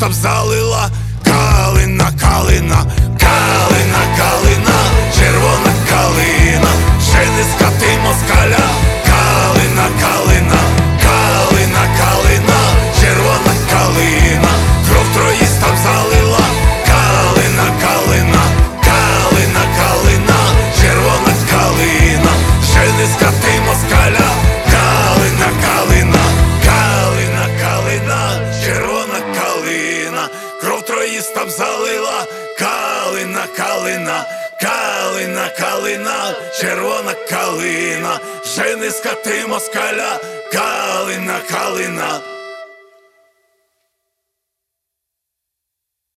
троїстам залила. Калина, калина, калина, калина, червона калина, жени з хати москаля. Калина, калина, калина, калина, червона калина, кров троїстам залила. Калина, калина, калина, калина, червона калина, жени з хати москаля. Калина, калина, калина, калина, червона калина, кров троїстам залила. Калина, калина, калина, калина, червона калина, жени з хати москаля. Калина, калина.